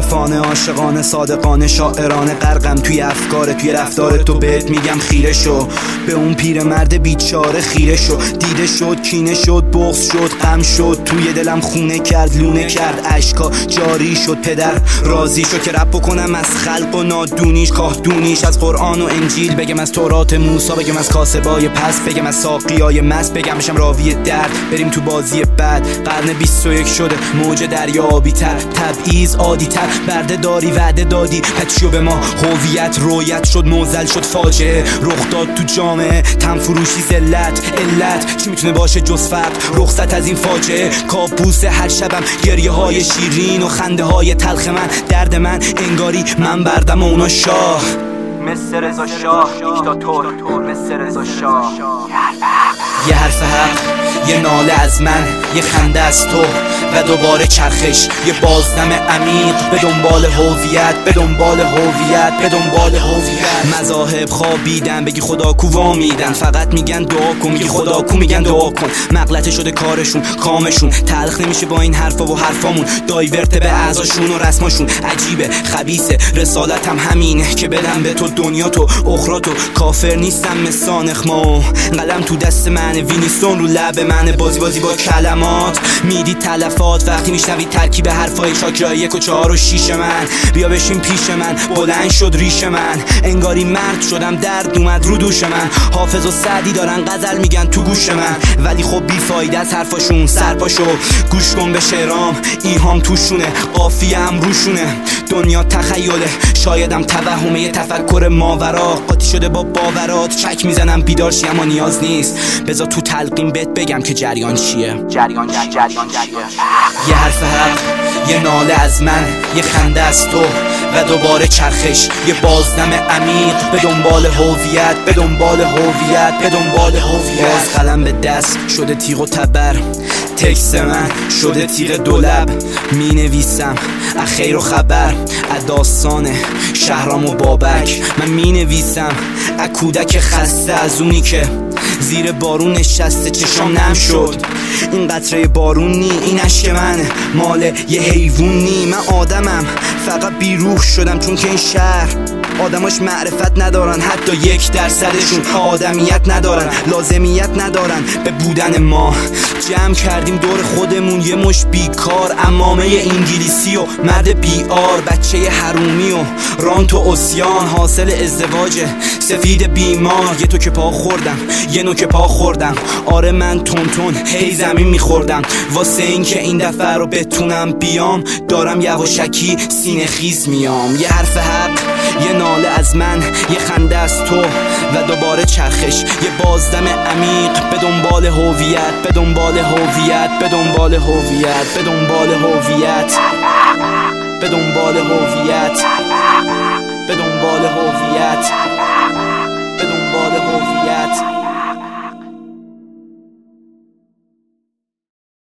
عارفانه، عاشقانه، صادقانه، شاعرانه، غرقم توی افکار، توی رفتار تو بهت میگم خیره شو، به اون پیرمرد بیچاره خیره شو. دیده شد، کینه شد، بغض شد، غم شد، توی دلم خونه کرد، لونه کرد، اشکا جاری شد. پدر راضی شد که رپ بکنم از خلق و نادونیش، کاهدونیش، از قرآن و انجیل بگم، از تورات موسی بگم، از کاسبای پس بگم، از ساقیای مست بگم، بشم راوی درد، بریم تو بازی بعد. قرن 21 شده، موج دریا آبی تر، تبعیض عادی تر، برده داری وعده دادی، پچیو به ما هویت رویت شد، موزل شد، فاجعه رخ داد تو جامعه، تن فروشی، ذلت، علت چی میتونه باشه جز فقر؟ رخصت از این فاجعه، کابوس هر شبم، گریه های شیرین و خنده های تلخ من، درد من انگاری من بردم و اونا شاه. مثل رضا شاه دیکتاتور، مثل رضا شاه. یه حرف حق، یه ناله از من، یه خنده از تو و دوباره چرخش، یه بازدم عمیق به دنبال هویت، به دنبال هویت، به دنبال هویت. مذاهب خوابیدن، بگی خدا کو وامیدن، فقط میگن دعا کن، میگی خدا کو میگن دعا کن. مغلطه شده کارشون، کامشون تلخ نمیشه با این حرفا و حرفامون، دایورت به اعضاشون و رسماشون عجیبه، خبیثه. رسالتم همینه که بدم به تو دنیا تو اخرا تو، کافر نیستم مسانخ ما، قلم تو دست من، وینستون رو لب من، بازی با کلمات میدی تلفات وقتی میشنوی ترکیب حرفای چاکرای 1 و 4 و 6 من. بیا بشین پیش من، بلند شد ریش من، انگاری مرد شدم، درد اومد رو دوش من. حافظ و سعدی دارن غزل میگن تو گوش من، ولی خب بیفایده از حرفاشون، سرپاشو گوش کن به شعرام، ایهام توشونه، قافیه هم روشونه. دنیا تخیله، شایدم توهمه، یه تفکر ماورا، قاطی شده با باورات، چک میزنم بیدار شی اما نیاز نیست، بذار تو تلقین بهت بگم که جریان چیه. جریان چیه؟ یه حرف حق، یه ناله از من، یه خنده از تو و دوباره چرخش، یه بازدم عمیق به دنبال هویت، به دنبال هویت، به دنبال هویت. باز قلم به دست شده تیغ و تبر، تکست من شده تیغ دولب، می نویسم از خیر و خبر، از داستان شهرام و بابک. من می نویسم از کودک خسته، از اونی که زیر بارون نشسته چشام نم شد. این قطره بارون نی، این اشک من مال یه حیوون نی. من آدمم، فقط بیروح شدم چون که این شهر آدماش معرفت ندارن، حتی 1% آدمیت ندارن، لازمیت ندارن به بودن ما. جمع کردیم دور خودمون یه مش بیکار، عمامه انگلیسی و مرد بیار، بچه حرومی و رانت و اسیان، حاصل ازدواج سفید بیمار. یه تو که پا خوردم، یه نو که پا خوردم، آره من تون هی زمین میخوردم، واسه این که این دفعه رو بتونم بیام، دارم یواشکی سینه خیز میام. یه حرف حق، یه ناله از من، یه خنده از تو و دوباره چرخش، یه بازدم عمیق به دنبال هویت، به دنبال هویت، به دنبال هویت، به دنبال هویت، به دنبال هویت.